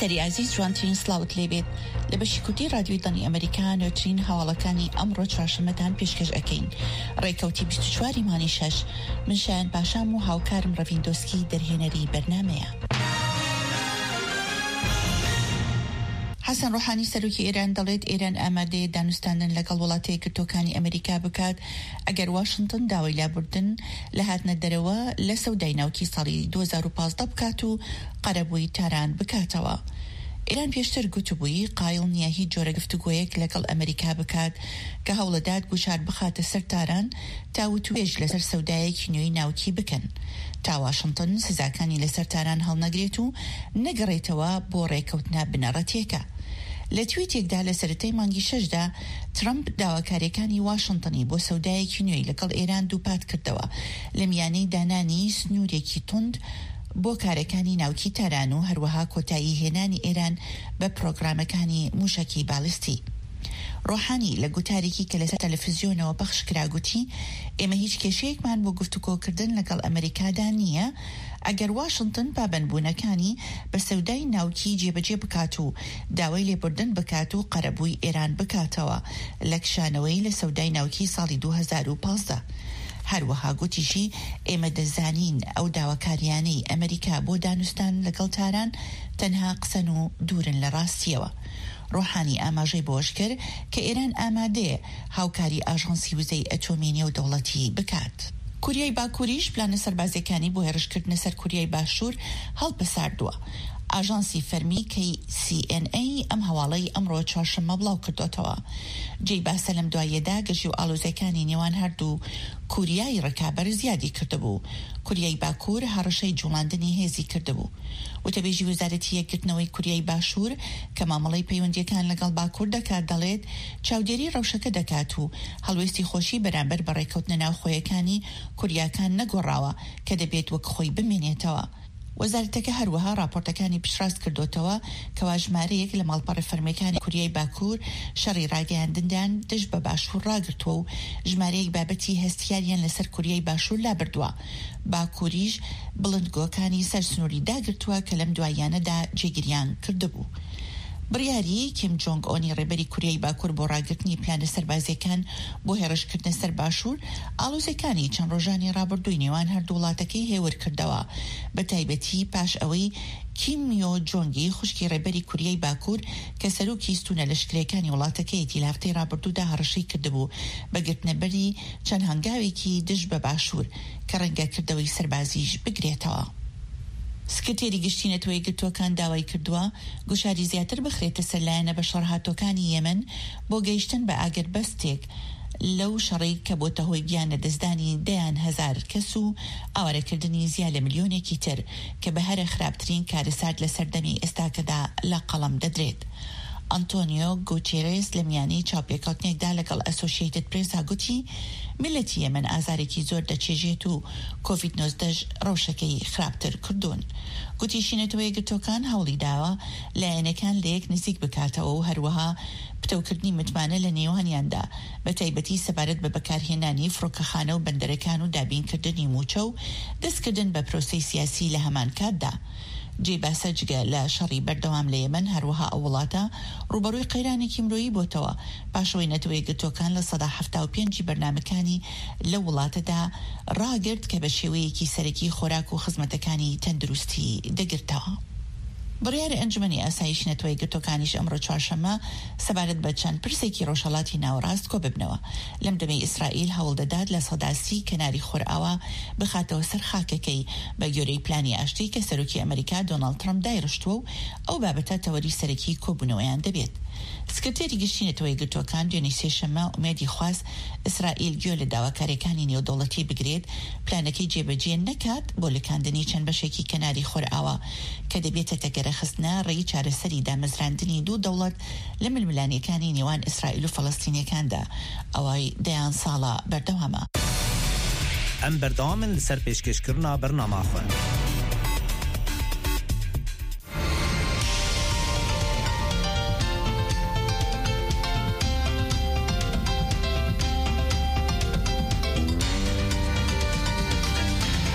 بیسەری عزیز جوانترین سلااوت لێبێت لە بەشیکوتی رادیۆی دانی ئەمریکا نوێترین هەواڵەکانی ئەمڕۆ چوارشەممەتان پێشکەش ئەکەین. ڕێکەوتی 24 مانگی 6 من شایان باشام و هاوکارم ڕەڤیندۆسکی دەرهێنەری بەرنامەیە. حەسەن ڕۆحانی سەرۆکی ئێران دەڵێت ئێران ئامادەیە دانوستاندن لەگەڵ وڵاتە یەکگرتووەکانی ئەمریکا بکات ئەگەر واشنگتن داوای لابوردن لە هاتنە دەرەوە لە سەودای ناوکی ساڵی 2015 بکات و قەرەبووی تاران بکاتەوە. ئێران پێشتر گوتبووی قایڵ نییە هیچ جۆرە گفتوگۆیەک لەگەڵ ئەمریکا بکات کە هەوڵەدات گوشار بخاتە سەر تاران تا وتوێژ لەسەر سەودایەکی نوێی ناوکی بکەن تا واشنگتن سزاکانی لەسەر تاران هەڵنەگرێت و نەگەڕێتەوە بۆ ڕێکەوتنە بنەڕەتیەکە. لە تویتێکدا لە سەرەتای مانگی 6دا ترامپ داواکاریەکانی واشنگتنی بۆ سەودایەکی نوێی لەگەڵ ئێران دووپات کردەوە لە میانەی دانانی سنوورێکی تند بۆ کارەکانی ناوکی تاران و هەروەها کۆتایی هێنانی ئێران بە پرۆگرامەکانی موشکی بالیستی. ڕۆحانی لە گوتارێکی کە لەسەر تەلەڤیزیۆنەوە پەخش کرا گوتی ئێمە هیچ کێشەیەکمان بۆ گفتوگۆکردن لەگەڵ ئەمریکادا نییە ئەگەر واشنگتن پابەندبوونەکانی بە سەودای ناوکی جێبەجێ بکات و داوای لێبوردن بکات و قەرەبووی ئێران بکاتەوە لە کشانەوەی لە سەودای ناوکی ساڵی 2015. هەروەها گوتیشی ئێمە دەزانین ئەو داواکاریانەی ئەمریکا بۆ دانوستان لەگەڵ تاران تەنها قسەن و دوورن لە ڕاستیەوە. ڕۆحانی ئاماژەی بۆش کرد کە ئێران ئامادەیە هاوکاری ئاژانسی وزەی ئەتۆمی نێودەوڵەتی بکات. کوریای باکووریش پلانە سەربازیەکانی بۆ هێرشکردنە سەر کوریای باشوور هەڵبەساردووە. ئاژانسی فەرمی KCNA ئەم هەواڵەی ئەمڕۆ چوارشەممە بڵاو کردوتەوە. جێی باسە لەم دوایەدا گەژی و ئاڵۆزەکانی نێوان هەردوو کوریای ڕکابەر زیادی کردبوو. کوریای باکوور هەڕەشەی جوڵاندنی هێزی کردبوو. وتەبێژی وەزارەتی یەکگرتنەوەی کوریای باشوور کە مامەڵەی پەیوەندیەکان لەگەڵ باکوور دەکات دەڵێت چاودێری ڕەوشەکە دەکات و هەڵوێستی خۆشی بەرامبەر بە ڕێکەوتنە ناوخۆیەکانی کوریاکان نەگۆڕاوە کە دەبێت وەک خۆی بمێنێتەوە. وەزارەتەکە هەروەها راپۆرتەکانی پشتڕاست کردوتەوە کەوا ژمارەیەک لە ماڵپەڕە فەرمیەکانی کوریای باکوور شەڕی ڕاگەیاندندان دژ بە باشوور ڕاگرتووە و ژمارەیەک بابەتی هەستیاریان لەسەر کوریای باشوور لابردووە. باکووریش بڵندگۆکانی سەر سنووری داگرتووە کە لەم دوایانەدا جێگیریان کردبوو. بڕیاری کیم جۆنگ ئۆنی ڕێبەری کوریای باکوور بۆ ڕاگرتنی پلانە سەربازیەکان بۆ هێرشکردنە سەر باشوور ئاڵۆزەکانی چەند ڕۆژانی ڕابردووی نێوان هەردوو وڵاتەکەی هێور کردەوە بە تایبەتی پاش ئەوەی کیم یۆ جۆنگی خوشکی ڕێبەری کوریای باکوور کە سەرۆکی ستونە لەشکرەکانی وڵاتەکەیەتی لە هەفتەی ڕابردوودا هەڕەشەی کردبوو بە گرتنەبەری چەند هەنگاوێکی دژ بە باشوور کە ڕەنگە کردەوەی سەربازیش بگرێتەوە. سکرتێری گشتی نەتۆی یەکگرتووەکان داوای کردووە گوشاری زیاتر بخرێتە سەرلایەنە بە شەڕهاتۆکانی یەمەن بۆ گەیشتن بە ئاگربەستێک لەو شەڕی کە بۆتە هۆی گیانە دەستدانی 10,000 کەس و ئاوارەکردنی زیاد لە ملیۆنێکی تر کە بە هەرە خراپترین کارەسات لە سەردەمی ئێستاکەدا لە قەڵەم دەدرێت. ئەنتۆنیۆ گوتێرێس لە میانەی چاوپێکەوتنێکدا لەگەڵ ئەسۆشیێتد پرێسا گوتی میلەتی یەمەن ئازارێکی زۆر دەچێژێت و کۆڤید-19 ڕەوشەکەی خراپتر کردوون. گوتیشی نەتەوەی یەکگرتووەکان هەوڵی داوە لایەنەکان لە یەک نزیک بکاتەوە و هەروەها پتەوکردنی متمانە لە نێوانیاندا بە تایبەتی سەبارەت بە بەکارهێنانی فڕۆکەخانە و بەندەرەکان و دابینکردنی موچە و دەستکردن بە پرۆسەی سیاسی لە هەمان کاتدا. جێ باسە جگە لە شەڕی بەردەوام لە یەمەن هەروەها ئەو وڵاتە ڕوبەڕووی قەیرانێکی مرۆیی بۆتەوە پاشەوەی نەتەوەی یەکگرتووەکان لە 75 بەرنامەکانی لە وڵاتەدا ڕاگرت کە بە شێوەیەکی سەرەکی خۆراک و خزمەتەکانی تەندروستی دەگرتەوە. بڕیارە ئەنجومەنی ئاسایش نەتەوەی یەکگرتووەکانیش ئەمڕۆ چوارشەممە سەبارەت بە چەند پرسێکی ڕۆژهەڵاتی ناوەڕاست کۆ ببنەوە. لەم دەمەی ئیسرائیل هەوڵ دەدات لە سەداسی کەناری خۆرئاوا بخاتەوە سەر خاکەکەی بە گوێرەی پلانی ئاشتی کە سەرۆکی ئەمریکا دۆناڵد ترامپ دایڕشتووە و ئەو بابەتە تەوەری سەرەکی کۆبوونەوەیان دەبێت. سکرتێری گشتی نەتەوەی یەکگرتووەکان دوێنێ سێشەممە ئومێدی خواست ئیسرائیل گوێ لە داواکاریەکانی نێودەوڵەتی بگرێت پلانەکەی جێبەجێ نەکات بۆ لەکاندنی چەند بەشێکی کەناری خۆرئاوا کە دەبێتە تەگەرەخستنە ڕێی چارەسەری دامەزراندنی دوو دەوڵەت لە ململانیەکانی نێوان ئیسرائیل و فەڵەستینیەکاندا ئەوەی دەیان ساڵە بەردەوامە. ئەم بەردەوامن لەسەر پێشکەشکردنا بەرنامە خوێن.